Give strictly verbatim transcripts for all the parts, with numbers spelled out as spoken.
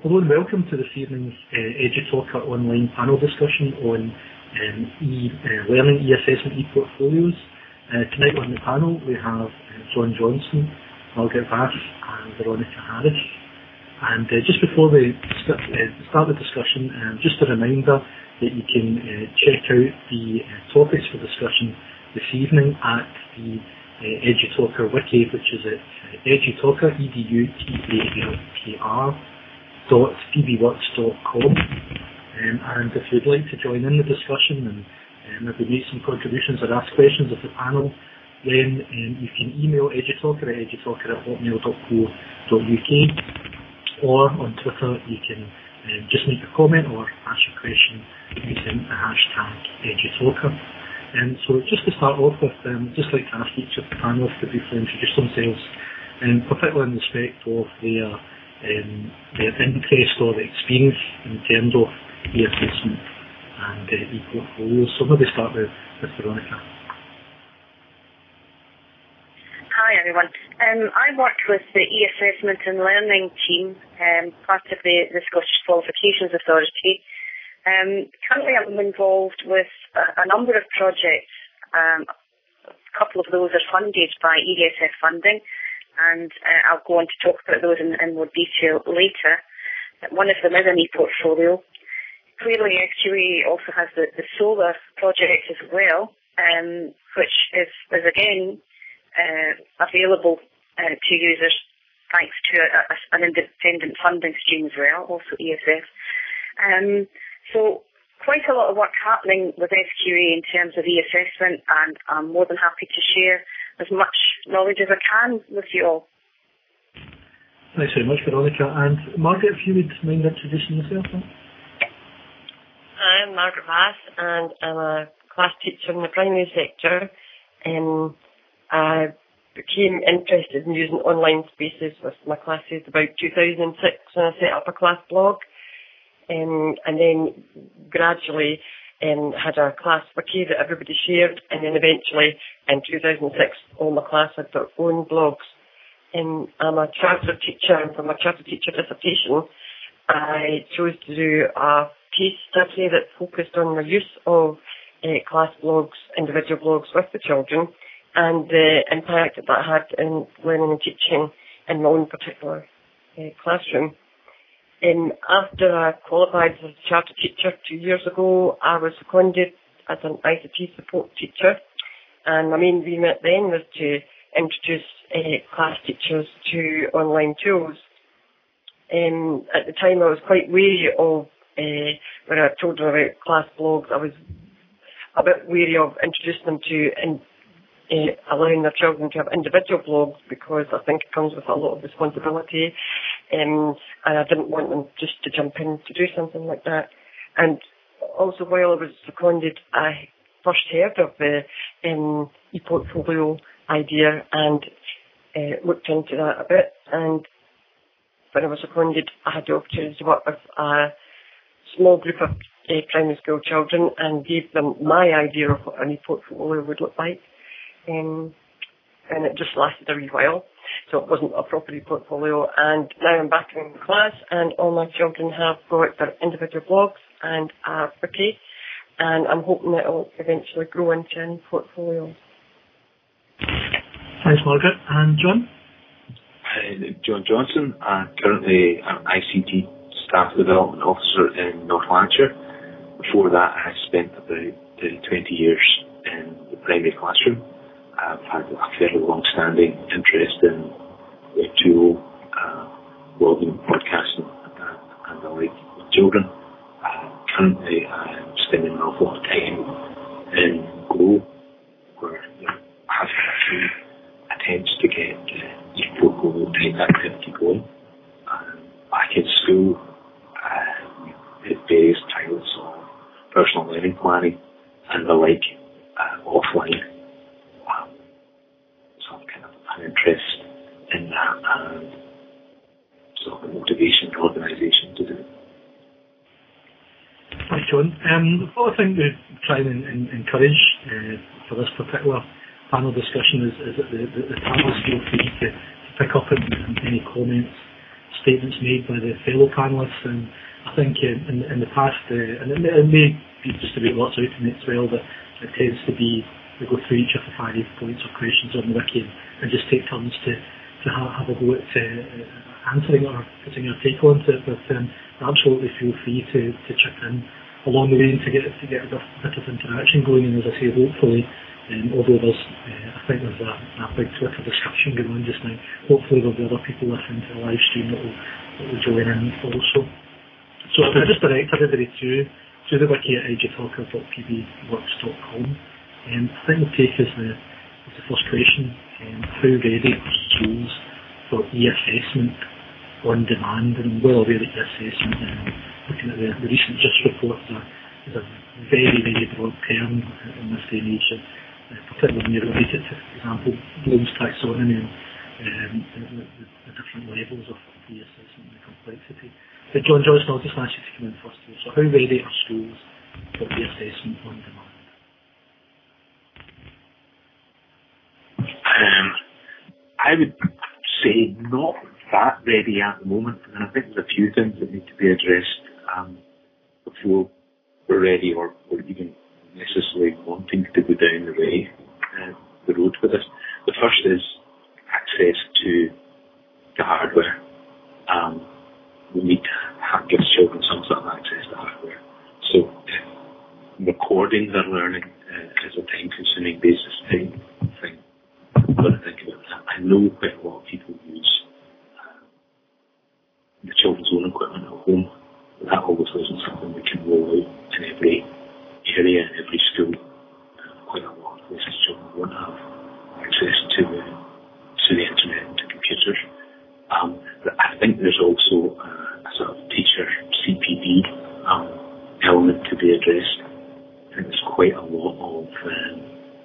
Hello and welcome to this evening's uh, EduTalker online panel discussion on um, e-learning, uh, e-assessment, e-portfolios. Uh, tonight on the panel we have uh, John Johnson, Margaret Vass and Veronica Harris. And uh, just before we st- uh, start the discussion, um, just a reminder that you can uh, check out the uh, topics for discussion this evening at the uh, EduTalker wiki, which is at uh, EduTalker, E D U T A L K R, dot d b works dot com, um, and if you'd like to join in the discussion and um, maybe make some contributions or ask questions of the panel, then um, you can email EduTalker at edutalker at hotmail dot co dot uk, or on Twitter you can um, just make a comment or ask your question using the hashtag EduTalker. Um, so just to start off with, um, I'd just like to ask each of the panelists to briefly introduce themselves, um, particularly in respect of their Um, their interest or the experience in terms of e-assessment and uh, e-portfolios. So maybe start with, with Veronica. Hi everyone. Um, I work with the e-assessment and learning team, um, part of the, the Scottish Qualifications Authority. Um, currently I'm involved with a, a number of projects. Um, a couple of those are funded by E D S F funding, and uh, I'll go on to talk about those in, in more detail later. One of them is an e-portfolio. Clearly, S Q A also has the, the SOLAR project as well, um, which is, is again uh, available uh, to users thanks to a, a, an independent funding stream as well, also E S F. Um, so quite a lot of work happening with S Q A in terms of e-assessment, and I'm more than happy to share as much knowledge as I can with you all. Thanks very much, Veronica. And Margaret, if you would mind introducing yourself. Then? I'm Margaret Vass, and I'm a class teacher in the primary sector. Um, I became interested in using online spaces with my classes about two thousand six when I set up a class blog, um, and then gradually Um, had a class wiki that everybody shared, and then eventually in two thousand six all my class had their own blogs. Um, I'm a chartered teacher, and for my chartered teacher dissertation I chose to do a case study that focused on the use of uh, class blogs, individual blogs with the children, and the impact that that had in learning and teaching in my own particular uh, classroom. Um, after I qualified as a chartered teacher two years ago, I was seconded as an I C T support teacher, and my main remit then was to introduce uh, class teachers to online tools. Um, at the time I was quite wary of, uh, when I told them about class blogs, I was a bit wary of introducing them to in, uh, allowing their children to have individual blogs, because I think it comes with a lot of responsibility. Um, and I didn't want them just to jump in to do something like that. And also, while I was seconded, I first heard of the um, e-portfolio idea and uh, looked into that a bit. And when I was seconded, I had the opportunity to work with a small group of uh, primary school children and gave them my idea of what an e-portfolio would look like. Um, and it just lasted a wee while. So it wasn't a proper portfolio, and now I'm back in class and all my children have got their individual blogs and a wiki, and I'm hoping that it will eventually grow into a portfolio. Thanks, Margaret. And John? Uh, John Johnson. I'm currently an I C T Staff Development Officer in North Lanarkshire. Before that I spent about uh, twenty years in the primary classroom. I've had a fairly long-standing interest in the tool, uh, blogging, podcasting, uh, and the like with children. Uh, currently, I'm spending an awful lot of time in Go, where you know, I have a few attempts to get uh, e-portfolio type activity going. Um, back in school, uh, we did various types of personal learning planning and the like uh, offline. An interest in that and sort of a motivation and organisation to do it. Thanks, John. Um, what I think we try and, and encourage uh, for this particular panel discussion is, is that the, the, the panelists feel free to, to pick up on any comments statements made by the fellow panellists, and I think in, in, in the past, uh, and it, it may be just about lots out in it as well, but it tends to be we go through each of the five points or questions on the wiki and, and just take turns to, to have, have a go at uh, answering or putting your take on it, but um, absolutely feel free to, to chip in along the way and to get to get a bit of interaction going. And as I say, hopefully, um, although there's, uh, I think there's a, a big Twitter discussion going on just now, hopefully there'll be other people listening to the live stream that will, that will join in also. So I'll just direct everybody to, to the wiki at edutalker dot p b works dot com. Um, I think the take is the, is the first question, um, how ready are schools for e-assessment on demand? And I'm well aware that e-assessment, um, looking at the, the recent JISC report, is a, is a very, very broad term in this day and age, uh, particularly when you relate it to, for example, Bloom's taxonomy and um, the, the, the different levels of e-assessment and the complexity. But John Johnson, I'll just ask you to come in first here. So how ready are schools for e-assessment on demand? Um, I would say not that ready at the moment, and I think there's a few things that need to be addressed um, before we're ready or, or even necessarily wanting to go down the way, uh, the road for this. The first is access to the hardware. Um, we need to have, give children some sort of access to hardware. So uh, recording their learning uh, is a time-consuming basis thing. thing. But I think about that. I know quite a lot of people use uh, the children's own equipment at home. That obviously isn't something we can roll out in every area, in every school. Uh, quite a lot of places children won't have access to the, to the internet and to computers. Um, but I think there's also uh, a sort of teacher C P D um, element to be addressed. I think there's quite a lot of um,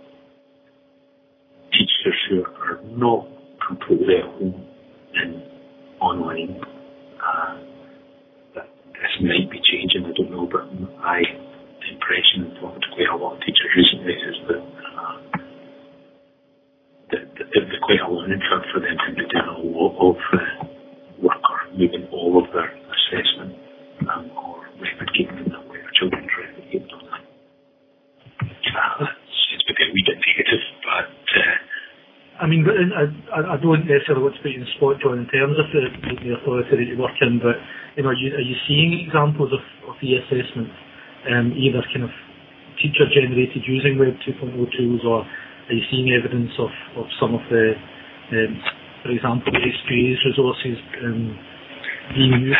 teachers who are not completely at home and online. Uh, that this might be changing, I don't know, but my impression, talking to quite a lot of teachers recently, is that uh, that, that there's quite a learning curve for them to be doing a lot of uh, work or moving all of their assessment um, or record keeping in that way, or children's record keeping on that. Uh, it's maybe a wee bit negative, but uh, I mean, I, I don't necessarily want to put you in the spot, John, in terms of the, the authority that you work in, but you know, are you, are you seeing examples of, of e-assessment, um, either kind of teacher-generated using Web two point oh tools, or are you seeing evidence of, of some of the, um, for example, the S Q A's resources um, being used?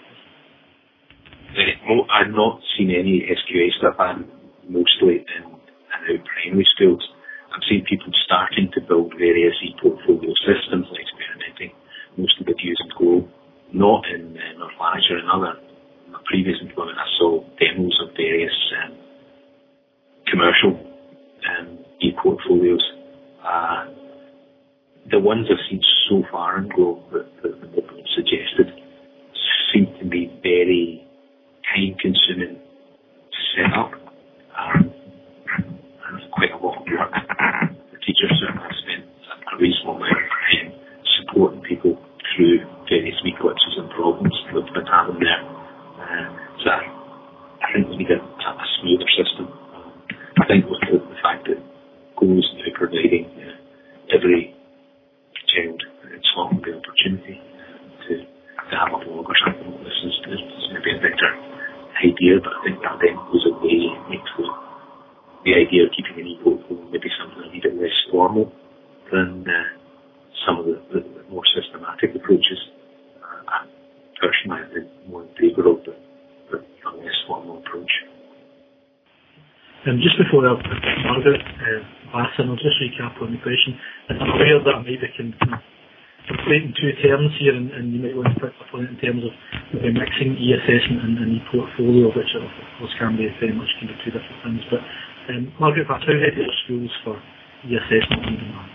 Uh, I've not seen any S Q A stuff. I'm mostly in, in primary schools. I've seen people starting to build various e-portfolio systems and experimenting, most of it using Go, not in uh, North Lanarkshire. In other, in my previous employment, I saw demos of various um, commercial um, e-portfolios. Uh, the ones I've seen so far in Go that, that, that have been suggested seem to be very time-consuming to set up. Um, and quite a lot of work. The teachers certainly have spent a reasonable amount of time supporting people through various wee glitches and problems that have been happening there. Uh, so I, I think we need a, a smoother system. Um, I think with the, the fact that Go is now providing uh, every child in Scotland the opportunity to, to have a blog or something like this is, is maybe a better idea, but I think that then goes away, makes the the idea of keeping an e-portfolio maybe something a little bit less formal than uh, some of the, the, the more systematic approaches. Uh, personally, I've been more in favour of the, the, the less formal approach. Um, just before I put Margaret uh, Basson, I'll just recap on the question. And I'm aware that I maybe can conflate in two terms here, and, and you might want to pick up on it in terms of maybe mixing e-assessment and, and e-portfolio, which of course can be very much can be two different things. But um, Margaret Basson, how ready are schools for e-assessment on demand?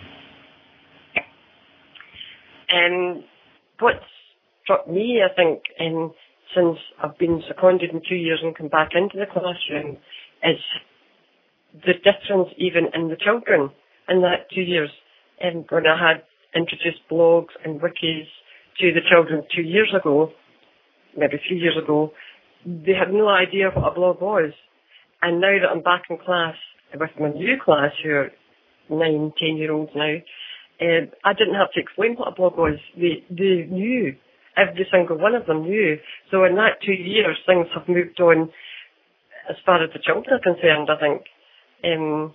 Um, what struck me, I think, um, since I've been seconded in two years and come back into the classroom, is the difference even in the children in that two years. Um, when I had introduced blogs and wikis to the children two years ago, maybe three years ago, they had no idea what a blog was. And now that I'm back in class with my new class, who are nine, ten-year-olds now, uh, I didn't have to explain what a blog was. They, they knew. Every single one of them knew. So in that two years, things have moved on as far as the children are concerned, I think. Um,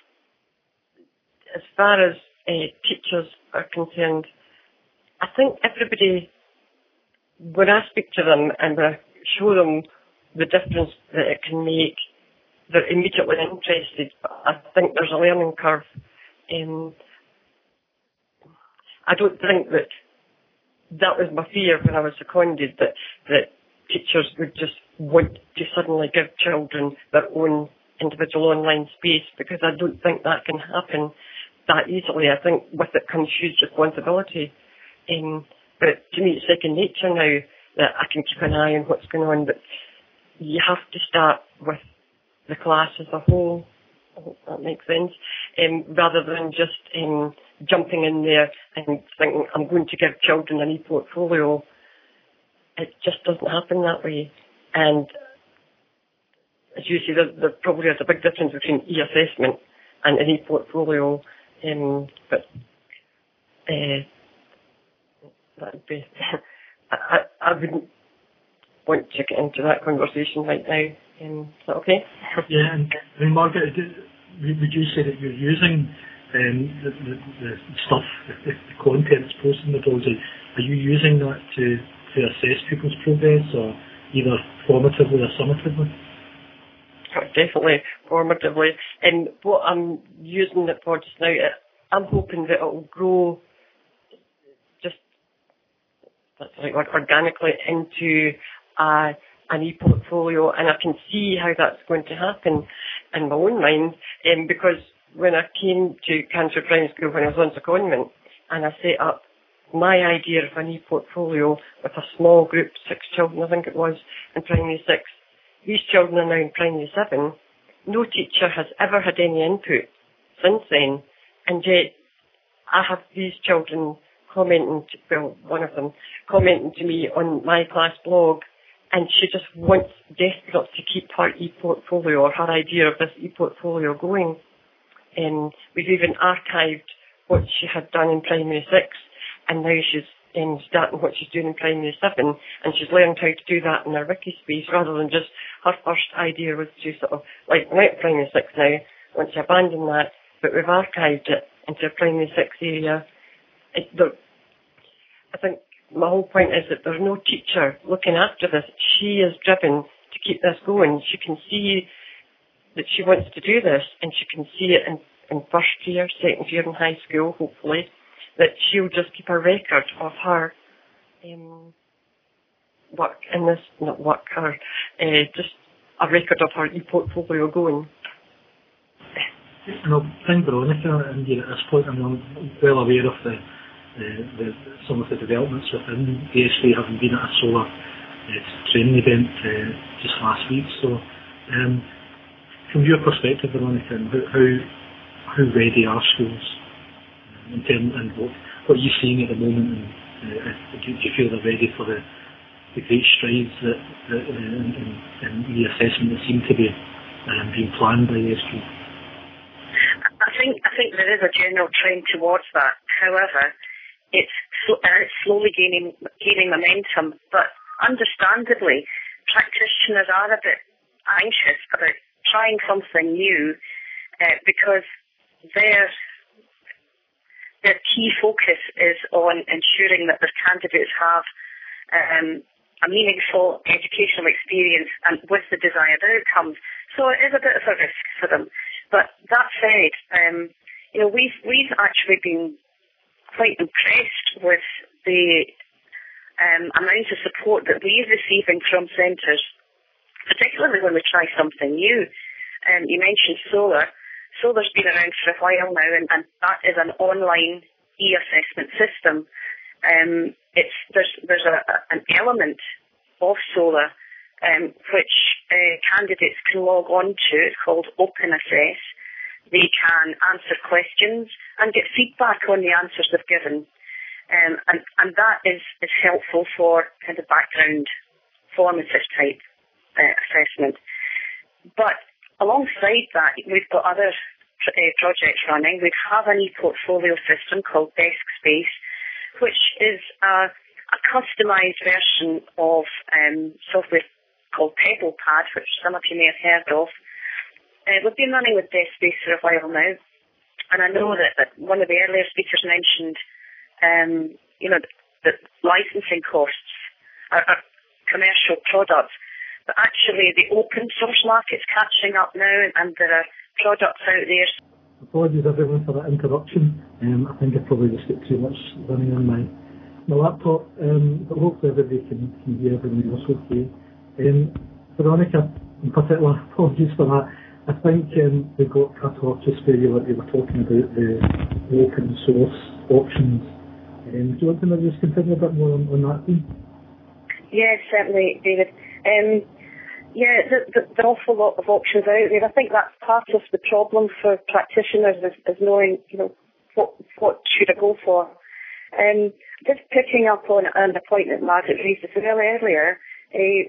as far as uh, teachers are concerned, I think everybody, when I speak to them and when I show them the difference that it can make, they're immediately interested. But I think there's a learning curve. Um, I don't think that that was my fear when I was seconded, that, that teachers would just want to suddenly give children their own individual online space, because I don't think that can happen that easily. I think with it comes huge responsibility. Um, but to me, it's second nature now that I can keep an eye on what's going on, but you have to start with the class as a whole. I hope that makes sense. Um, rather than just um, jumping in there and thinking, I'm going to give children an e-portfolio. It just doesn't happen that way. And as you see, there, there probably is a big difference between e-assessment and an e-portfolio. Um, but uh, that would be... I, I wouldn't want to get into that conversation right now. Um, is that okay? Yeah, and I mean, Margaret, would you say that you're using um, the, the, the stuff, the, the content that's posted in the blogs, are you using that to, to assess people's progress, or either formatively or summatively? Definitely formatively. And what I'm using it for just now, I'm hoping that it'll grow just that's the right word, organically into uh, an e-portfolio, and I can see how that's going to happen in my own mind, um, because when I came to Canterbury Primary School when I was on secondment, and I set up my idea of an e-portfolio with a small group, six children I think it was, in primary six. These children are now in primary seven. No teacher has ever had any input since then, and yet I have these children commenting, to, well, one of them, commenting to me on my class blog, and she just wants desperate to keep her e-portfolio or her idea of this e-portfolio going. Um, we've even archived what she had done in primary six, and now she's um, starting what she's doing in primary seven, and she's learned how to do that in her wiki space, rather than just her first idea was to sort of, like, I'm out of primary six now, once she abandoned that, but we've archived it into a primary six area. It, the, I think my whole point is that there's no teacher looking after this. She is driven to keep this going. She can see that she wants to do this, and she can see it in, in first year, second year in high school, hopefully, that she'll just keep a record of her um, work in this, not work, her, uh, just a record of her e-portfolio going. And I think, Veronica, and at this point, I'm well aware of the, the, the some of the developments within A S V, having been at a solar uh, training event uh, just last week. So, um, from your perspective, Veronica, how, how how ready are schools in terms, and what what are you seeing at the moment? And uh, do you feel they're ready for the the great strides that, that uh, in, in, in the assessment that seem to be um, being planned by A S V? I think I think there is a general trend towards that. However, it's, uh, it's slowly gaining gaining momentum. But understandably, practitioners are a bit anxious about trying something new uh, because their their key focus is on ensuring that their candidates have um, a meaningful educational experience and with the desired outcomes. So it is a bit of a risk for them. But that said, um, you know, we've we've actually been quite impressed with the um, amount of support that we're receiving from centres, particularly when we try something new. Um, you mentioned Solar. Solar's been around for a while now, and, and that is an online e-assessment system. Um, it's there's there's a, a, an element of Solar um, which uh, candidates can log on to. It's called Open Assess. They can answer questions and get feedback on the answers they've given. Um, and, and that is, is helpful for kind of background formative type uh, assessment. But alongside that, we've got other uh, projects running. We have an e-portfolio system called DeskSpace, which is a, a customised version of um, software called PebblePad, which some of you may have heard of. Uh, we've been running with DeskSpace for a while now, and I know that, that one of the earlier speakers mentioned Um, you know, the, the licensing costs are, are commercial products, but actually the open source market's catching up now, and, and there are products out there. Apologies everyone for that interruption. Um, I think I probably just got too much running on my, my laptop, um, but hopefully everybody can, can hear everything else okay. Um, Veronica, in particular, apologies for that. I think um, we got cut off just where you were, you were talking about the, the open source options. Um, do you want to maybe just continue a bit more on, on that theme? Yes, certainly, David. Um, yeah, there, there are an awful lot of options out there. I think that's part of the problem for practitioners is, is knowing, you know, what what should I go for. Um, just picking up on, on the point that Margaret raised a little earlier, uh,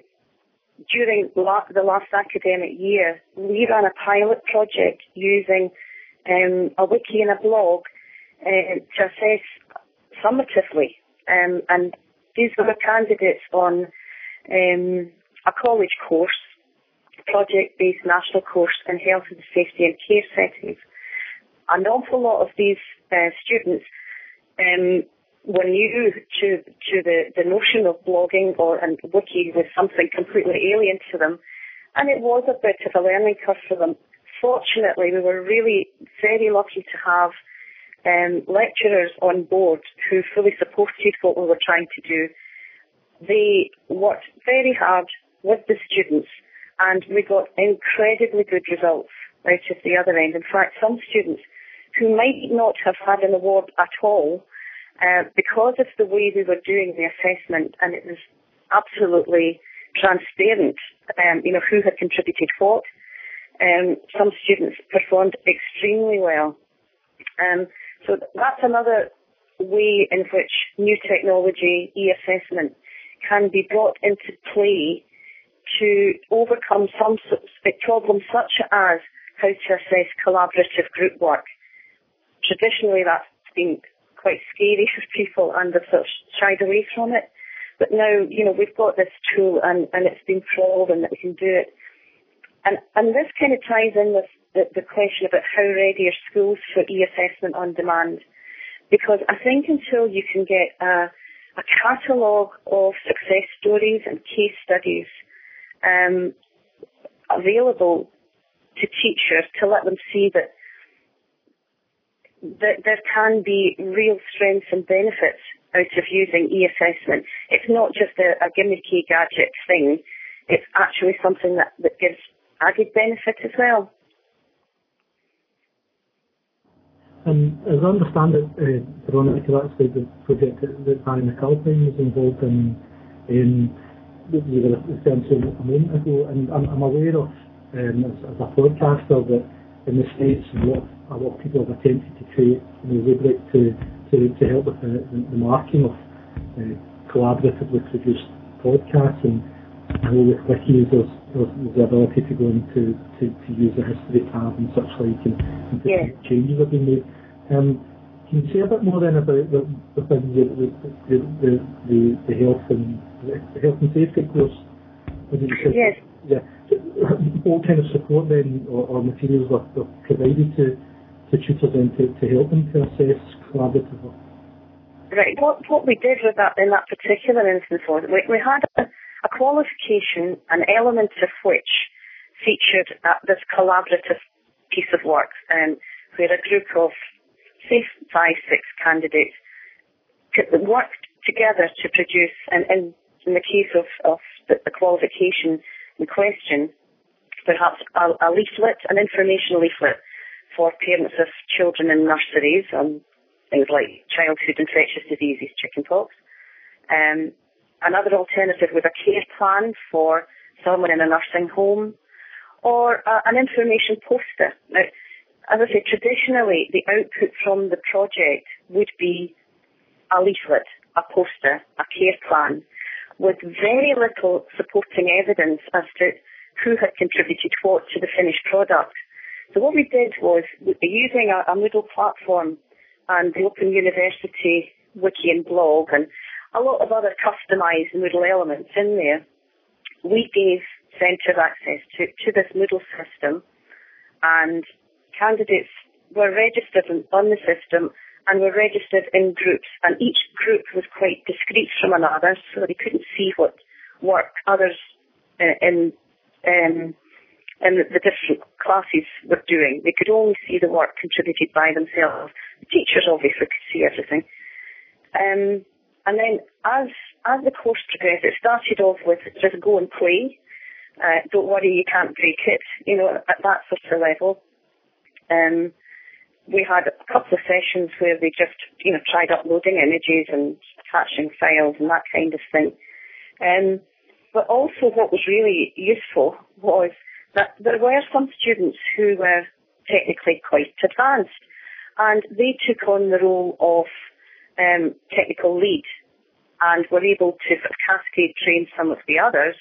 during la- the last academic year, we ran a pilot project using um, a wiki and a blog uh, to assess summatively, um, and these were candidates on um, a college course, project-based national course in health and safety and care settings. An awful lot of these uh, students um, were new to to the, the notion of blogging or and wiki was something completely alien to them, and it was a bit of a learning curve for them. Fortunately, we were really very lucky to have Um, lecturers on board who fully supported what we were trying to do. They worked very hard with the students, and we got incredibly good results out of the other end. In fact, some students who might not have had an award at all, uh, because of the way we were doing the assessment, and it was absolutely transparent, um, you know, who had contributed what. Um, some students performed extremely well. Um, So that's another way in which new technology, e-assessment, can be brought into play to overcome some problems such as how to assess collaborative group work. Traditionally, that's been quite scary for people and they've sort of shied away from it. But now, you know, we've got this tool and, and it's been proven that we can do it. And, and this kind of ties in with the, the question about how ready are schools for e-assessment on demand. Because I think until you can get a, a catalogue of success stories and case studies um, available to teachers to let them see that, that there can be real strengths and benefits out of using e-assessment. It's not just a, a gimmicky gadget thing. It's actually something that, that gives added benefit as well. And as I understand it, uh, Veronica, that's the project that, that Barry McAlpine was involved in, in that you were referring to a moment ago, and I'm, I'm aware of, um, as, as a podcaster, that in the States a lot, a lot of people have attempted to create you know, rubric to, to, to help with the, the, the marking of uh, collaboratively produced podcasts, and I know with wikis there's, there's the ability to go into to, to use the history tab and such like, and, and yeah. changes have been made. Um, can you say a bit more then about the, the, the, the, the, the, the health and the health and safety course? Yes. Yeah. What kind of support then or, or materials are, are provided to, to tutors then to, to help them to assess collaboratively? Right. What what we did with that in that particular instance was we, we had a, a qualification, an element of which featured uh, this collaborative piece of work, um, where a group of say five, six candidates worked together to produce, and, and in the case of, of the, the qualification in question, perhaps a, a leaflet, an information leaflet for parents of children in nurseries on things like childhood infectious diseases, chickenpox. Um, another alternative was a care plan for someone in a nursing home, or uh, an information poster. Now, as I say, traditionally, the output from the project would be a leaflet, a poster, a care plan, with very little supporting evidence as to who had contributed what to the finished product. So what we did was, using a, a Moodle platform and the Open University wiki and blog and a lot of other customised Moodle elements in there, we gave centres access to, to this Moodle system, and candidates were registered on the system and were registered in groups, and each group was quite discrete from another, so they couldn't see what work others uh, in um, in the different classes were doing. They could only see the work contributed by themselves. The teachers obviously could see everything. Um, and then as as the course progressed, it started off with just go and play. Uh, don't worry, you can't break it, you know, at that sort of level. Um, we had a couple of sessions where they just, you know, tried uploading images and attaching files and that kind of thing. Um, but also what was really useful was that there were some students who were technically quite advanced, and they took on the role of um, technical lead and were able to sort of cascade train some of the others.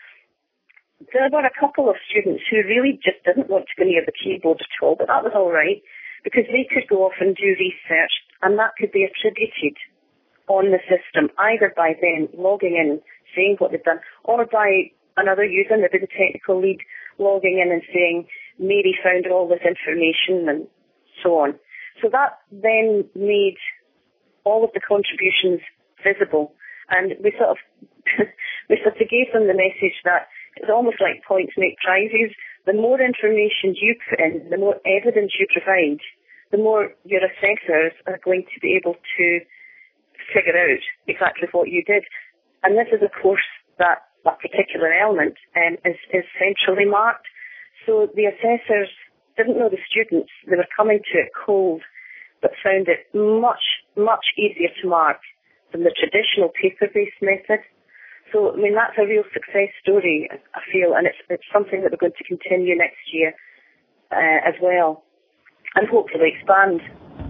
There were a couple of students who really just didn't want to go near the keyboard at all, but that was all right, because they could go off and do research, and that could be attributed on the system, either by them logging in, saying what they've done, or by another user, maybe the technical lead, logging in and saying, Mary found all this information, and so on. So that then made all of the contributions visible, and we sort of we sort of gave them the message that it's almost like points make prizes. The more information you put in, the more evidence you provide, the more your assessors are going to be able to figure out exactly what you did. And this is, of course, that, that particular element um, is, is centrally marked. So the assessors didn't know the students. They were coming to it cold, but found it much, much easier to mark than the traditional paper-based method. So, I mean, that's a real success story, I feel, and it's, it's something that we're going to continue next year uh, as well, and hopefully expand.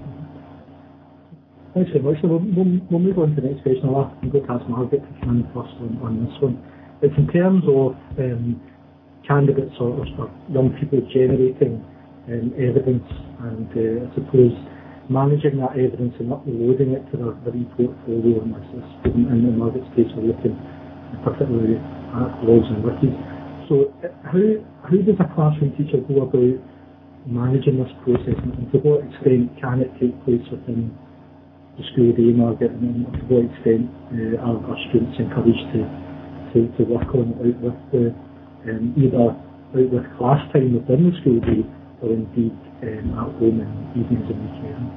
Thanks very much. So we'll, we'll, we'll move on to the next question. I'll ask, I'm going to ask Margaret to come in first on, on this one. It's in terms of um, candidates or, or young people generating um, evidence and, uh, I suppose, managing that evidence and uploading it to their, their e-portfolio, and as a student in Margaret's case, we're looking particularly at blogs and wikis. So how how does a classroom teacher go about managing this process, and to what extent can it take place within the school day, Margaret, and to what extent uh, are, are students encouraged to, to, to work on it out with the, um, either out with class time within the school day or indeed um, at home in evenings and weekends?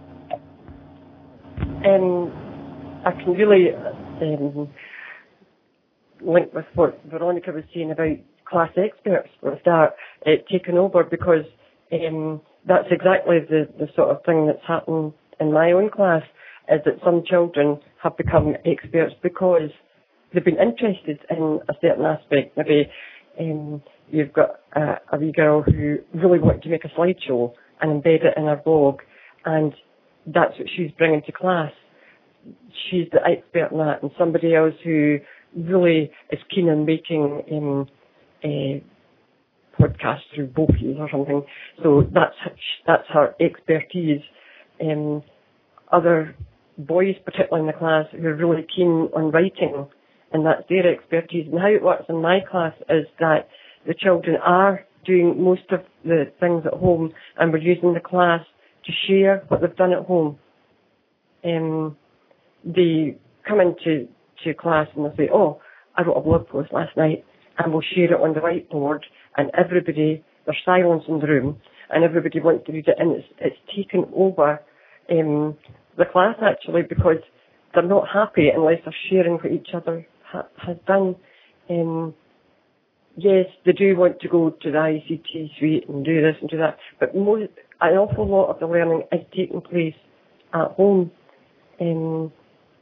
Um, I can really um, link with what Veronica was saying about class experts will start uh, taking over, because um, that's exactly the, the sort of thing that's happened in my own class, is that some children have become experts because they've been interested in a certain aspect. Maybe um, you've got a, a wee girl who really wanted to make a slideshow and embed it in her blog, and that's what she's bringing to class. She's the expert in that, and somebody else who really is keen on making um, a podcast through Bopies or something. So that's that's her expertise. Um, other boys, particularly in the class, who are really keen on writing, and that's their expertise. And how it works in my class is that the children are doing most of the things at home, and we're using the class to share what they've done at home. Um, they come into to class and they'll say, oh, I wrote a blog post last night, and we'll share it on the whiteboard, and everybody, there's silence in the room, and everybody wants to read it, and it's, it's taken over um, the class, actually, because they're not happy unless they're sharing what each other ha- has done. Um, yes, they do want to go to the I C T suite and do this and do that, but most, an awful lot of the learning is taking place at home. Um,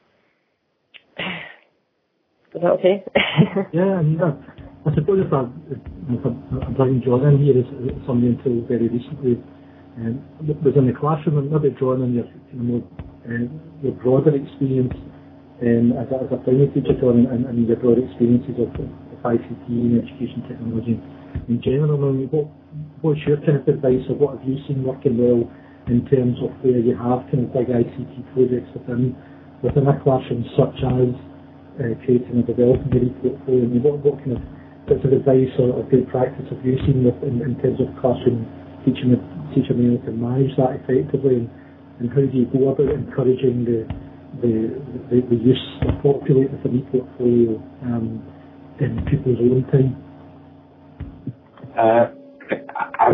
is that okay? Yeah, I mean, I suppose if I, if I, I'm bringing John in here as somebody until very recently um, was in the classroom, and maybe John in your you know, more uh, your broader experience um, as, a, as a primary teacher, John, and, and your broader experiences of, of I C T and education technology in general. I mean, what, what's your kind of advice, or what have you seen working well in terms of where you have kind of big I C T projects within within a classroom, such as uh, creating and developing your e-portfolio? I mean, what, what kind of bits of advice or, or good practice have you seen with, in, in terms of classroom teaching, teaching being able to manage that effectively, and, and how do you go about encouraging the the, the, the use of populate with an e-portfolio um, in people's own time? Uh, I,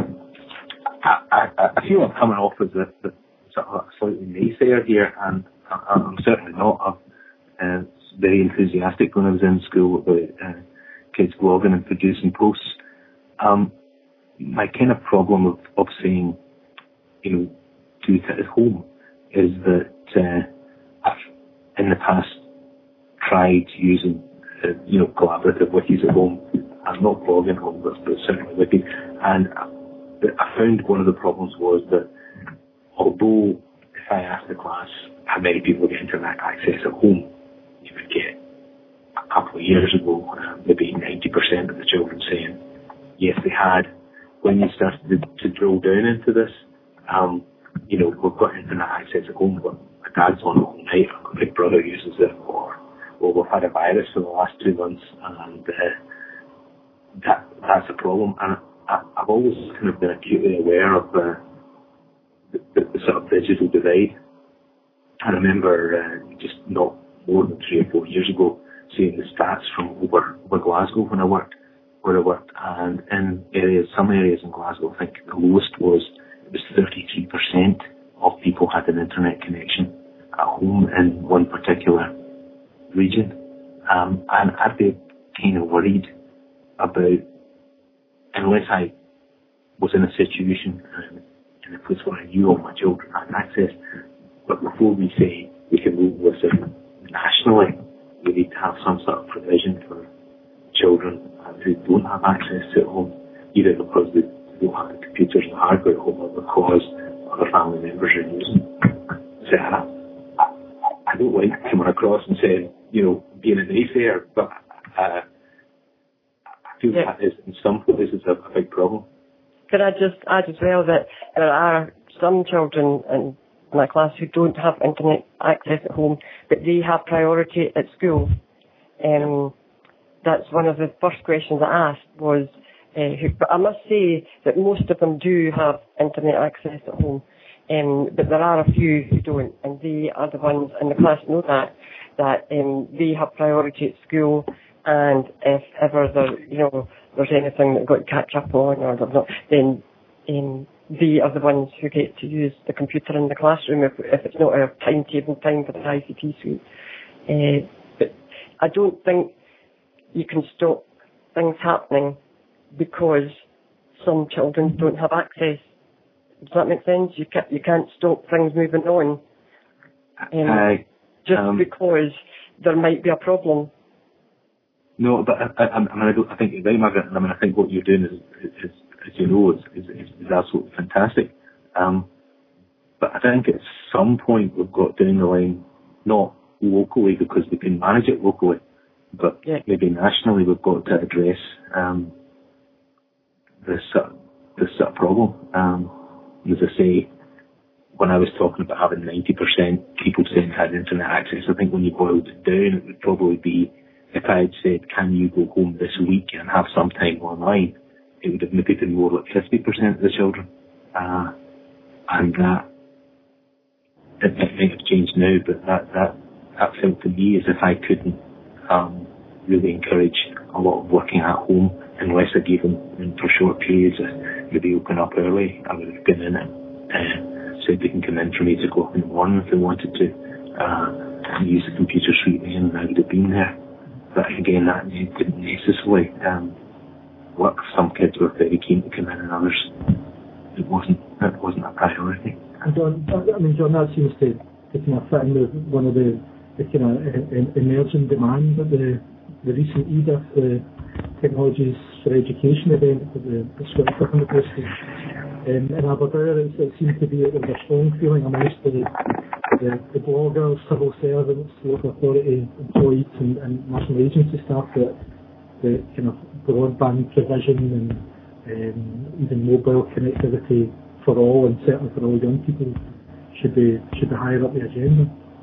I, I, I feel I'm coming off as a, a sort of a slightly naysayer here, and I, I'm certainly not. I'm uh, very enthusiastic when I was in school about uh, kids blogging and producing posts. Um, my kind of problem of, of saying, you know, do it at home is that uh, I've in the past tried using, uh, you know, collaborative wikis at home. I'm not blogging at home, but, but certainly wiki. And I, I found one of the problems was that although if I asked the class how many people get internet access at home, you would get a couple of years ago, uh, maybe ninety percent of the children saying, yes, they had. When you started to, to drill down into this, um, you know, we've got internet access at home, but my dad's on it all night, or my big brother uses it, or, or we've had a virus for the last two months, and uh, that that's a problem. And I, I've always kind of been acutely aware of uh, the, the, the sort of digital divide. I remember uh, just not more than three or four years ago seeing the stats from over, over Glasgow when I worked, where I worked, and in areas, some areas in Glasgow, I think the lowest was, it was thirty-three percent of people had an internet connection at home in one particular region. Um, and I'd be kind of worried about, unless I was in a situation um, in a place where I knew all my children had access, but before we say we can move this in nationally, we need to have some sort of provision for children who don't have access to it at home, either because they don't have the computers and hardware at home, or because other family members are using it. So I, I, I don't like coming across and saying, you know, being a naysayer, but uh, I feel yeah. that is in some places a, a big problem. Could I just add as well that there are some children in my class who don't have internet access at home, but they have priority at school. Um, that's one of the first questions I asked was, uh, who, but I must say that most of them do have internet access at home, um, but there are a few who don't, and they are the ones in the class know that, that um, they have priority at school, and if ever there, you know, there's anything that they've got to catch up on or they've not, then um, they are the ones who get to use the computer in the classroom if, if it's not a timetable time for the I C T suite. Uh, but I don't think you can stop things happening because some children don't have access. Does that make sense? You can't, you can't stop things moving on um, I, just um, because there might be a problem. No, but I, I, I mean, I, don't, I think you're right, Margaret. I mean, I think what you're doing is, is, as you know, is, is, is absolutely fantastic. Um, but I think at some point we've got down the line, not locally because we can manage it locally, but yeah. maybe nationally we've got to address um, this uh, this uh, problem. Um, as I say, when I was talking about having ninety percent people saying had internet access, I think when you boiled it down, it would probably be, if I had said, can you go home this week and have some time online, it would have maybe been more like fifty percent of the children. Uh, and that, it, it might have changed now, but that, that, that felt to me as if I couldn't um, really encourage a lot of working at home unless I gave them for short periods, maybe open up early. I would have been in it, uh, said they can come in from eight o'clock in the morning if they wanted to, uh, and use the computer suite then, and I would have been there. But again, that didn't necessarily um, work. Some kids were very keen to come in, and others, it wasn't. It wasn't a priority. And John, I mean, John, that seems to, to kind of fit in with one of the, the kind of emerging demands at the the recent E D I F, the Technologies for Education event that the, the Scottish Government hosted um, in Aberdeen. It, it seems to be that there's a strong feeling amongst the the, the bloggers, civil servants, local authority employees and, and national agency staff that the kind of broadband provision and um, even mobile connectivity for all, and certainly for all young people, should be should be higher up the agenda.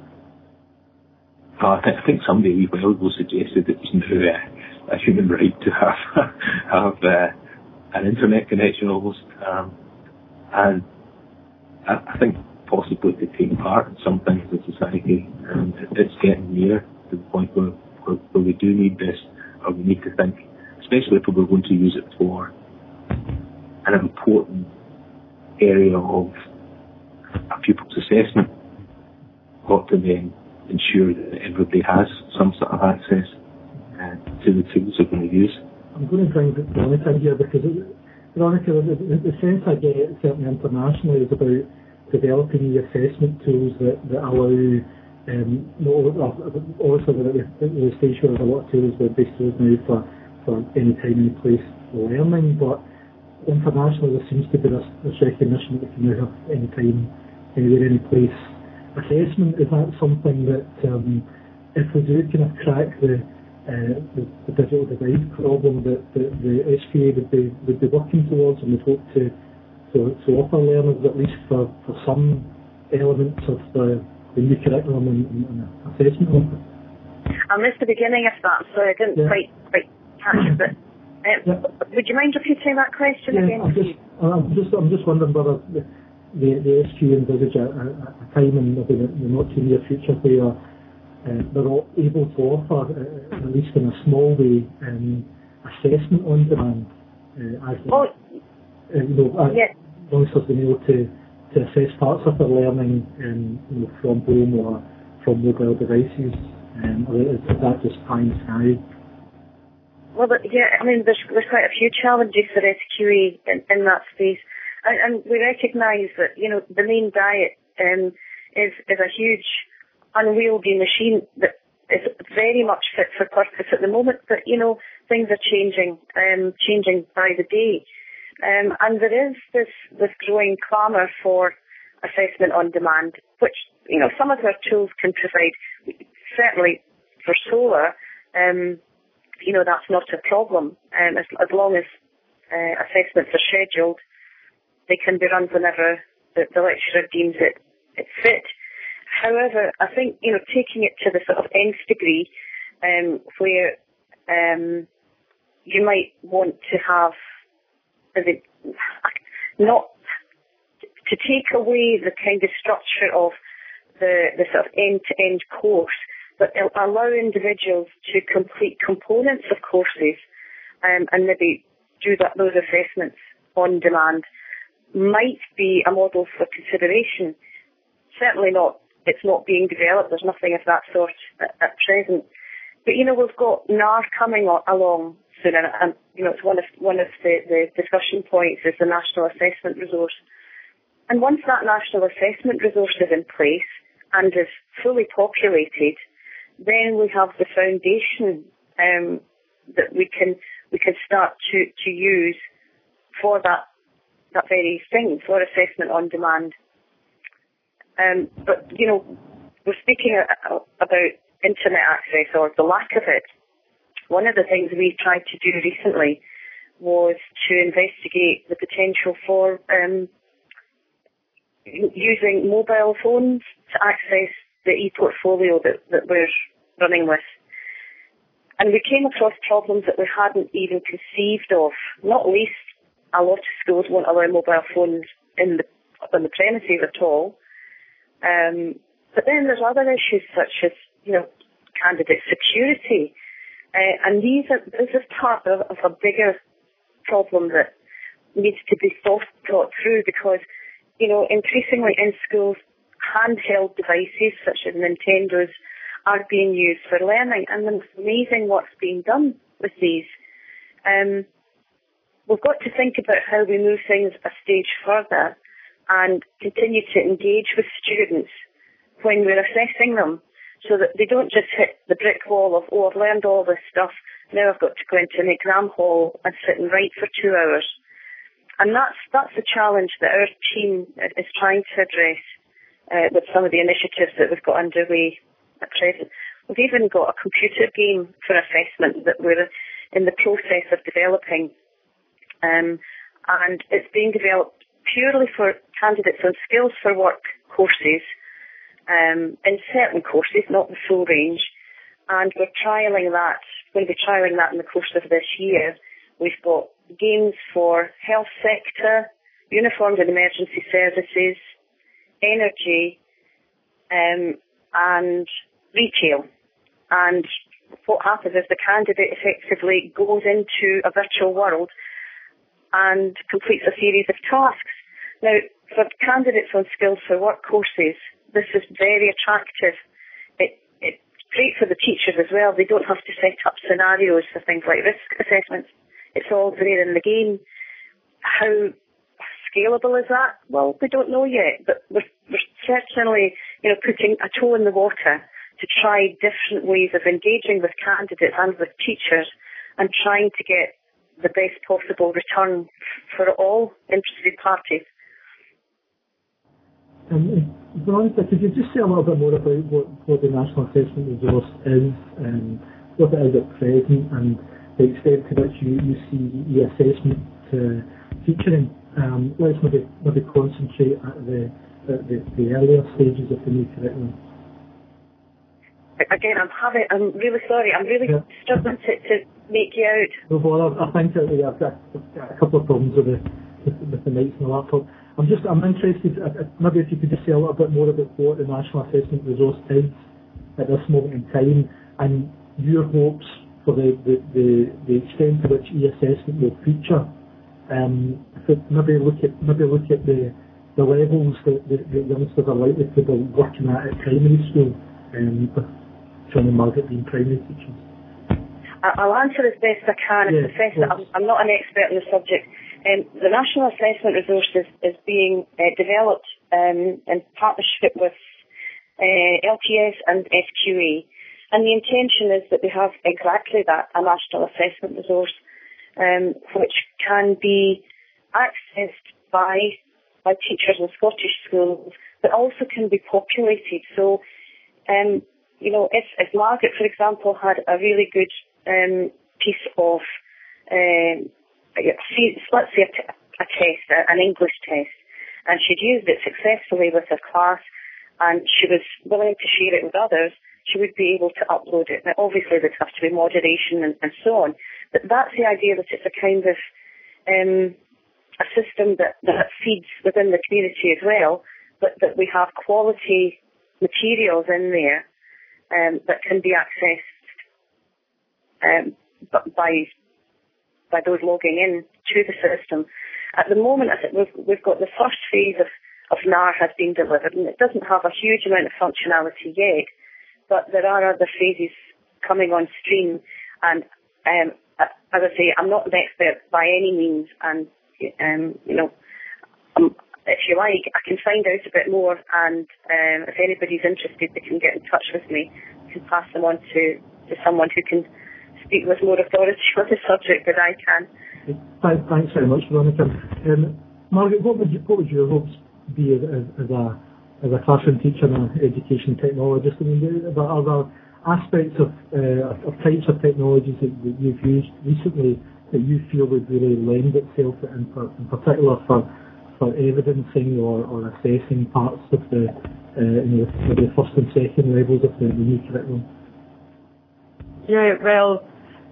Uh, I, th- I think somebody a wee while ago suggested it was now uh, a human right to have have uh, an internet connection almost, um, and I, I think possibly to take part in some things in society, and it's getting near to the point where, where, where we do need this, or we need to think, especially if we're going to use it for an important area of a pupil's assessment, ought to then ensure that everybody has some sort of access uh, to the tools they're going to use. I'm going to bring Veronica in here because, it, Veronica, the, the sense I get, certainly internationally, is about developing the assessment tools that, that allow, um, no, obviously the, the, the stage where there's a lot of tools, they're based tools now for, for any time, any place learning, but internationally there seems to be this, this recognition that we can now have any time, anywhere, any place assessment. Is that something that, um, if we do kind of crack the, uh, the, the digital divide problem, that, that the S P A would be would be working towards, and would hope to to, to offer learners at least for, for some elements of the, the new curriculum and, and, and assessment of it? I missed the beginning of that, so I didn't yeah. quite quite catch it. But um, yeah. Would you mind repeating that question yeah, again? I'm just, I'm just I'm just wondering whether the the, the S Q envisage a, a, a time in the, the not too near future where uh, they're all able to offer, uh, at least in a small way, um, assessment on demand. Uh, as oh, uh, you know, as yeah. long as they've been able to, to assess parts of their learning, um, you know, from home or from mobile devices, um, or is, is that just pie in the sky? Well, but, yeah, I mean, there's, there's quite a few challenges for S Q E in, in that space. And, and we recognise that, you know, the main diet um, is, is a huge, unwieldy machine that is very much fit for purpose at the moment. But, you know, things are changing, um, changing by the day. Um, and there is this, this growing clamour for assessment on demand, which, you know, some of our tools can provide. Certainly for SOLA, um, you know, that's not a problem. Um, as, as long as uh, assessments are scheduled, they can be run whenever the, the lecturer deems it, it fit. However, I think, you know, taking it to the sort of nth degree, um, where um, you might want to have the, not to take away the kind of structure of the, the sort of end-to-end course, but allow individuals to complete components of courses um, and maybe do that, those assessments on demand might be a model for consideration. Certainly not, it's not being developed, there's nothing of that sort at, at present. But, you know, we've got N A R coming o- along soon, and, and, you know, it's one of, one of the, the discussion points is the National Assessment Resource. And once that National Assessment Resource is in place and is fully populated, then we have the foundation um, that we can we can start to, to use for that that very thing, for assessment on demand. Um, but, you know, we're speaking a, a, about internet access or the lack of it. One of the things we tried to do recently was to investigate the potential for um, using mobile phones to access the e-portfolio that, that we're running with. And we came across problems that we hadn't even conceived of, not least a lot of schools won't allow mobile phones in the on the premises at all. Um, but then there's other issues such as, you know, candidate security. Uh, and these are, this is part of, of a bigger problem that needs to be thought, thought through because, you know, increasingly in schools, handheld devices such as Nintendos are being used for learning, and it's amazing what's being done with these. Um, we've got to think about how we move things a stage further and continue to engage with students when we're assessing them so that they don't just hit the brick wall of, oh, I've learned all this stuff, now I've got to go into an exam hall and sit and write for two hours. And that's that's the challenge that our team is trying to address. uh, with some of the initiatives that we've got underway at present. We've even got a computer game for assessment that we're in the process of developing. Um, and it's being developed purely for candidates on skills for work courses, um, in certain courses, not the full range. And we're trialling that, we'll be trialling that in the course of this year. We've got games for health sector, uniformed and emergency services, energy, um, and retail. And what happens is the candidate effectively goes into a virtual world and completes a series of tasks. Now, for candidates on skills for work courses, this is very attractive. It, it's great for the teachers as well. They don't have to set up scenarios for things like risk assessments. It's all there in the game. How scalable is that? Well, we don't know yet, but we're, we're certainly, you know, putting a toe in the water to try different ways of engaging with candidates and with teachers and trying to get the best possible return for all interested parties. Um, Veronica, could you just say a little bit more about what, what the National Assessment Resource is, and what it is at present, and the extent to which you, you see e-assessment uh, featuring? Um, let's maybe, maybe concentrate at the, at the, the earlier stages of the new curriculum. Again, I'm having, I'm really sorry, I'm really yeah. struggling to, to make you out. No bother, I think that I've got, I've got a couple of problems with the, with, with the mics and the laptop. I'm just, I'm interested, uh, maybe if you could just say a little bit more about what the National Assessment Resource is at this moment in time, and your hopes for the, the, the, the extent to which e-assessment will feature. Um, so maybe look at, maybe look at the, the levels that the, the youngsters are likely to be working at at primary school, um, with John and Margaret being primary teachers. I'll answer as best I can. Yeah, Professor, I'm, I'm not an expert in the subject. Um, the National Assessment Resource is, is being uh, developed um, in partnership with uh, L T S and S Q A. And the intention is that we have exactly that, a National Assessment Resource, um, which can be accessed by, by teachers in Scottish schools, but also can be populated. So, um, you know, if, if Margaret, for example, had a really good um, piece of, um, let's say a, t- a test, an English test, and she'd used it successfully with her class, and she was willing to share it with others, she would be able to upload it. Now, obviously, there'd have to be moderation and, and so on, but that's the idea, that it's a kind of um, a system that, that feeds within the community as well, but that we have quality materials in there um, that can be accessed um, by by those logging in to the system. At the moment, I think we've, we've got the first phase of, of N A R has been delivered, and it doesn't have a huge amount of functionality yet, but there are other phases coming on stream. And um, as I say, I'm not an expert by any means, and um, you know, um, if you like, I can find out a bit more, and um, if anybody's interested, they can get in touch with me. I can pass them on to, to someone who can speak with more authority on the subject than I can. Thanks very much, Veronica. Um, Margaret, what would you, what would your hopes be as, as, as a as a classroom teacher and an education technologist? I mean, are there aspects of, uh, of types of technologies that, that you've used recently that you feel would really lend itself, in, in particular for for evidencing or, or assessing parts of the uh, you know, the first and second levels of the, the new curriculum? Yeah, well,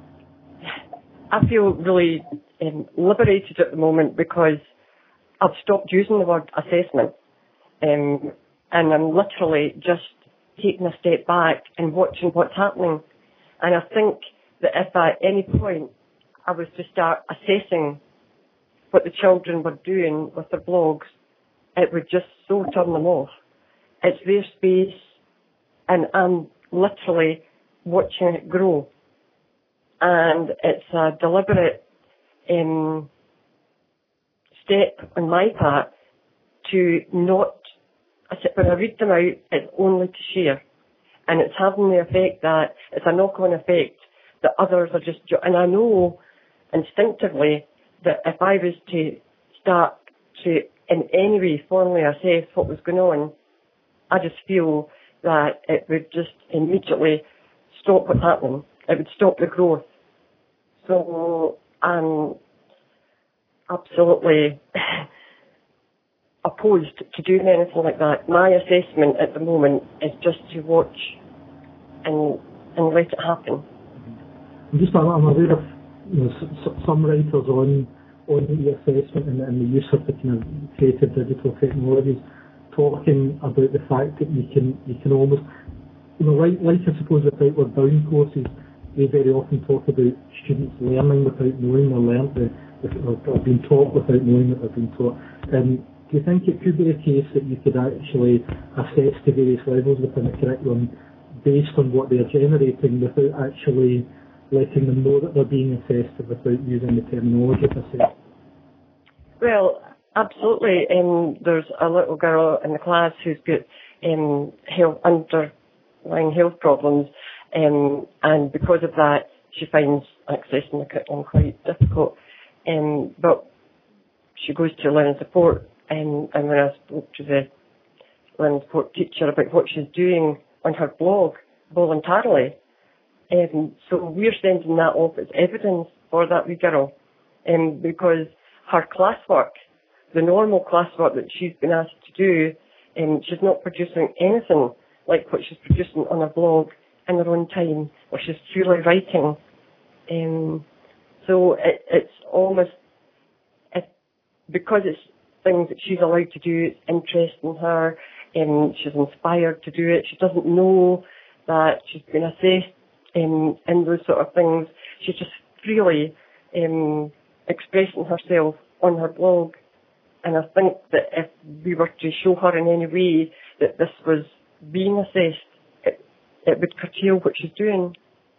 I feel really um, liberated at the moment because I've stopped using the word assessment, um, and I'm literally just taking a step back and watching what's happening. And I think that if at any point I was to start assessing what the children were doing with their blogs, it would just so turn them off. It's their space, and I'm literally watching it grow. And it's a deliberate um, step on my part to not, when I read them out, it's only to share. And it's having the effect that, it's a knock-on effect that others are just, and I know instinctively that if I was to start to in any way formally assess what was going on, I just feel that it would just immediately stop what's happening. It would stop the growth. So I'm absolutely opposed to doing anything like that. My assessment at the moment is just to watch and and let it happen. I'm just I'm aware of you know, some writers on on e-assessment and, and the use of the kind of creative digital technologies talking about the fact that you can you can almost you know like like I suppose with outward bound courses, they very often talk about students learning without knowing or learn or, or being taught without knowing that they're being taught. Um, do you think it could be the case that you could actually assess to various levels within the curriculum based on what they're generating without actually letting them know that they're being assessed without using the terminology per se? Well, absolutely. Um, there's a little girl in the class who's got um, health, underlying health problems, um, and because of that, she finds accessing the curriculum quite difficult. Um, but she goes to learning support, um, and when I spoke to the learning support teacher about what she's doing on her blog voluntarily, um, so we're sending that off as evidence for that wee girl, um, because her classwork, the normal classwork that she's been asked to do, um, she's not producing anything like what she's producing on her blog in her own time, or she's truly writing. Um, so it, it's almost, it, because it's things that she's allowed to do, it's interesting her, um, she's inspired to do it, she doesn't know that she's been assessed um, in those sort of things, she's just freely um, expressing herself on her blog. And I think that if we were to show her in any way that this was being assessed, it, it would curtail what she's doing.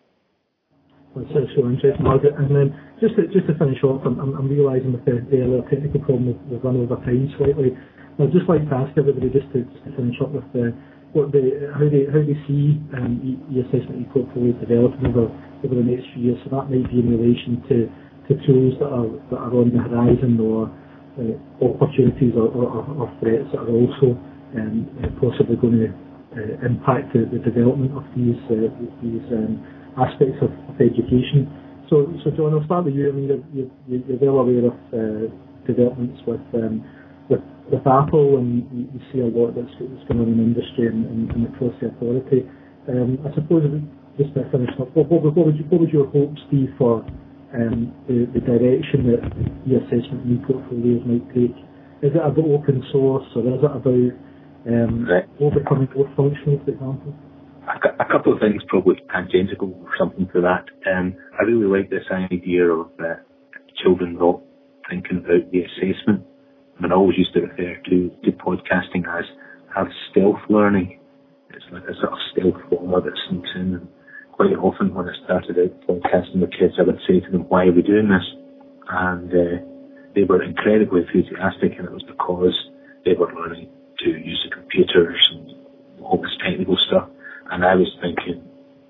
Well, that's so interesting, Margaret. And then just to, just to finish off, I'm, I'm realising with the, the little technical problem we've, we've run over time slightly. I'd just like to ask everybody just to, just to finish up with the, what the, how they how they see um, e-assessment e-portfolio developing over over the next few years. So that might be in relation to, to tools that are that are on the horizon, or uh, opportunities or, or, or threats that are also um, possibly going to uh, impact the, the development of these uh, these um, aspects of, of education. So, so John, I'll start with you. I mean, you're, you're, you're well aware of uh, developments with, um, with with Apple, and you, you see a lot that's, that's going on in the industry and, and, and across the authority. Um, I suppose just to finish up, what, what, what would you, what would your hopes be for um, the, the direction that e-assessment and e-portfolios might take? Is it about open source, or is it about um, right. all becoming more functional, for example? A, a couple of things probably tangential or something to that. Um, I really like this idea of uh, children not thinking about the assessment. I mean, I always used to refer to, to podcasting as, as stealth learning. It's like a sort of stealth formula that sneaks in. And quite often when I started out podcasting with kids, I would say to them, why are we doing this? And uh, they were incredibly enthusiastic, and it was because they were learning to use the computers and all this technical stuff. And I was thinking,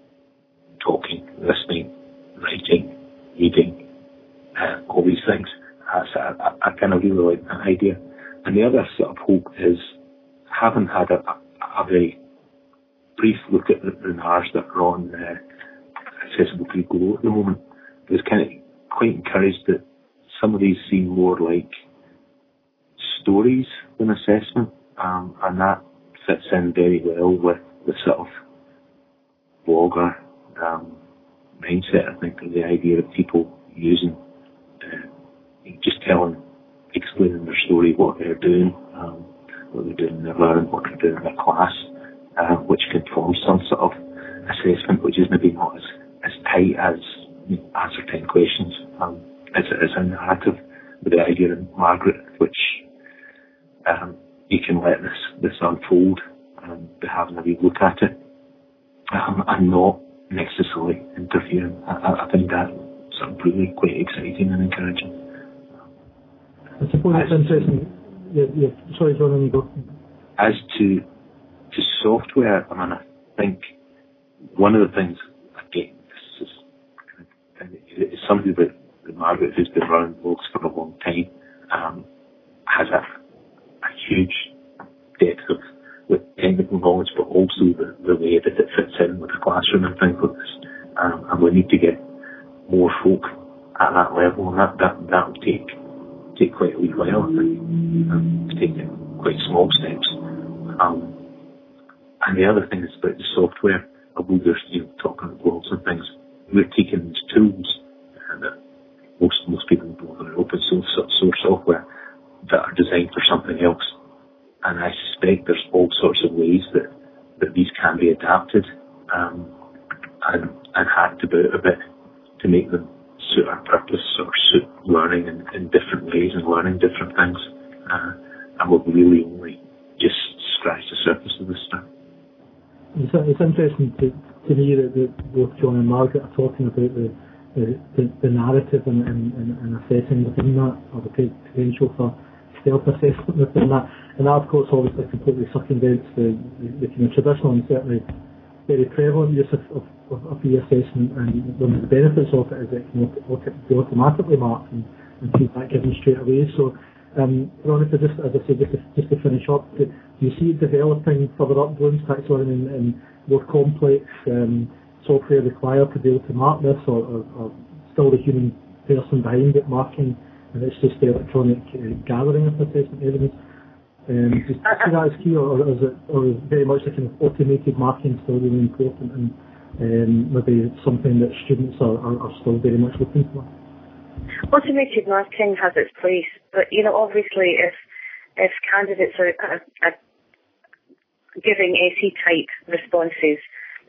talking, listening, writing, reading, uh, all these things. Uh, so I, I, I kind of really like that idea. And the other sort of hope is, having had a, a, a very brief look at the webinars that are on uh, accessible to Google at the moment, I was kind of quite encouraged that some of these seem more like stories than assessment, um, and that fits in very well with the sort of blogger um, mindset, I think, of the idea of people using, uh, just telling, explaining their story, what they're doing, um, what they're doing in their learning, what they're doing in their class, uh, which can form some sort of assessment, which is maybe not as, as tight as you know, answer ten questions. Um, it's, it's a narrative with the idea of Margaret, which um, you can let this, this unfold and be having a wee look at it. Um, and not necessarily interfering. I, I find that sort of really quite exciting and encouraging. I suppose it's interesting. Yeah, yeah. Sorry, John, on you go. As to to software, I mean, I think one of the things, again, this is, is somebody that, that Margaret, who's been running blogs for a long time, um, has a, a huge depth of with technical knowledge, but also the, the way that it fits in with the classroom and things like this. Um, and we need to get more folk at that level, and that that that will take take quite a wee while. I think um, taking quite small steps. Um, and the other thing is about the software. Although there's, you know, talking about worlds and things, we're taking these tools uh, that most most people know are open source source software that are designed for something else. And I suspect there's all sorts of ways that, that these can be adapted um, and and hacked about a bit to make them suit our purpose or suit learning in, in different ways and learning different things. Uh, and we've really only just scratched the surface of this stuff. It's, it's interesting to, to me that, that both John and Margaret are talking about the the, the, the narrative and, and, and assessing within that, or the potential for self-assessment within that. And that, of course, obviously completely circumvents the, the, the kind of traditional and certainly very prevalent use of, of, of, of e-assessment. And one of the benefits of it is that it can be automatically marked and, and feedback given straight away. So, um, Veronica, just as I said, just to, just to finish up, do you see it developing further up Bloom's tax learning and more complex um, software required to be able to mark this, or, or, or still the human person behind it marking, and it's just the electronic uh, gathering of assessment evidence? Um, do you see that as key, or, or is it or is very much the kind of automated marking still really important, and um, maybe something that students are, are, are still very much looking for? Automated marking has its place, but you know, obviously, if if candidates are, are, are giving S E type responses,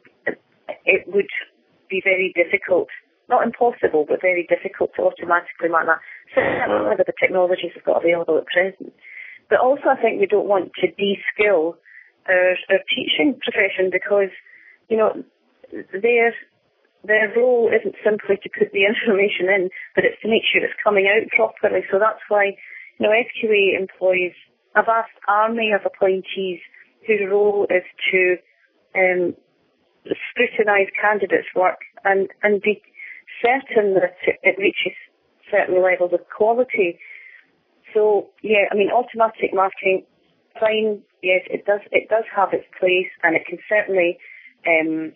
it would be very difficult, not impossible, but very difficult to automatically mark that. Certainly with the technologies we've got available at present. But also I think we don't want to de-skill our, our teaching profession, because, you know, their, their role isn't simply to put the information in, but it's to make sure it's coming out properly. So that's why, you know, S Q A employs a vast army of appointees whose role is to um, scrutinise candidates' work and, and be certain that it, it reaches certain levels of quality. So, yeah, I mean, automatic marking, fine, yes, it does it does have its place, and it can certainly, um,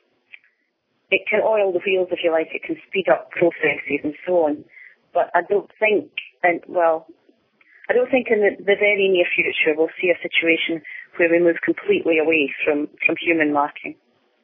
it can oil the wheels, if you like, it can speed up processes and so on. But I don't think, and well, I don't think in the, the very near future we'll see a situation where we move completely away from, from human marking.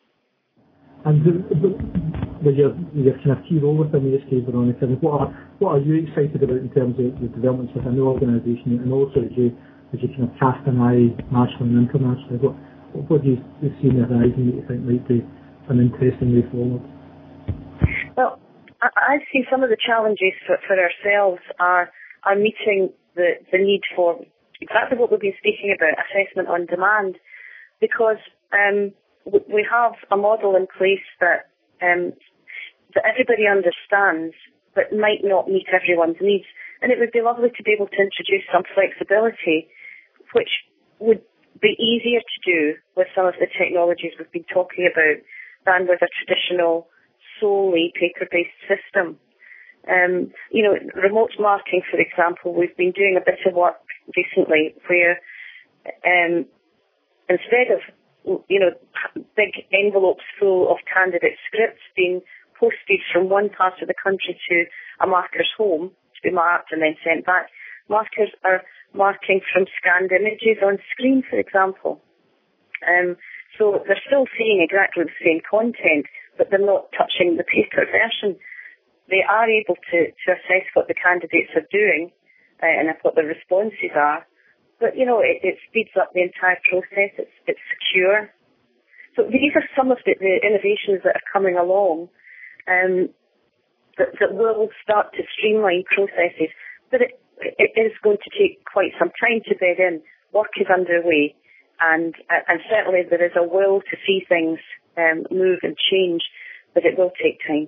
And with your, your kind of key role within the S K, Veronica, what are, what are you excited about in terms of the developments within the organisation, and also as you, as you kind of cast an eye nationally and internationally, what, what do you see in the horizon that you think might be an interesting way forward? Well, I, I see some of the challenges for, for ourselves are, are meeting the, the need for exactly what we've been speaking about, assessment on demand, because um, we have a model in place that um, that everybody understands, but might not meet everyone's needs. And it would be lovely to be able to introduce some flexibility, which would be easier to do with some of the technologies we've been talking about than with a traditional, solely paper-based system. Um, you know, remote marking, for example, we've been doing a bit of work recently where um, instead of you know, big envelopes full of candidate scripts being posted from one part of the country to a marker's home to be marked and then sent back, markers are marking from scanned images on screen, for example. Um, so they're still seeing exactly the same content, but they're not touching the paper version. They are able to, to assess what the candidates are doing uh, and what their responses are. But, you know, it, it speeds up the entire process. It's, it's secure. So these are some of the, the innovations that are coming along um, that, that will start to streamline processes. But it, it is going to take quite some time to bed in. Work is underway. And, and certainly there is a will to see things um, move and change, but it will take time.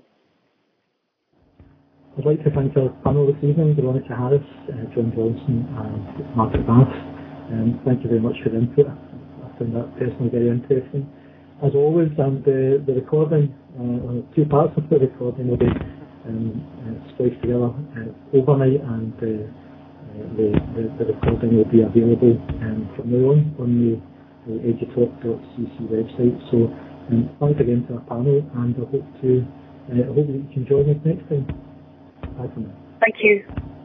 I'd like to thank our panel this evening, Veronica Harris, uh, John Johnson and Margaret Bass. Um, thank you very much for the input. I found that personally very interesting. As always, um, the, the recording, uh, two parts of the recording will be um, uh, spliced together uh, overnight, and uh, uh, the, the, the recording will be available um, from now on on the the edutalk dot c c website. So um, thanks again to our panel, and I hope to uh, I hope that you can join us next time. Bye for now. Thank you.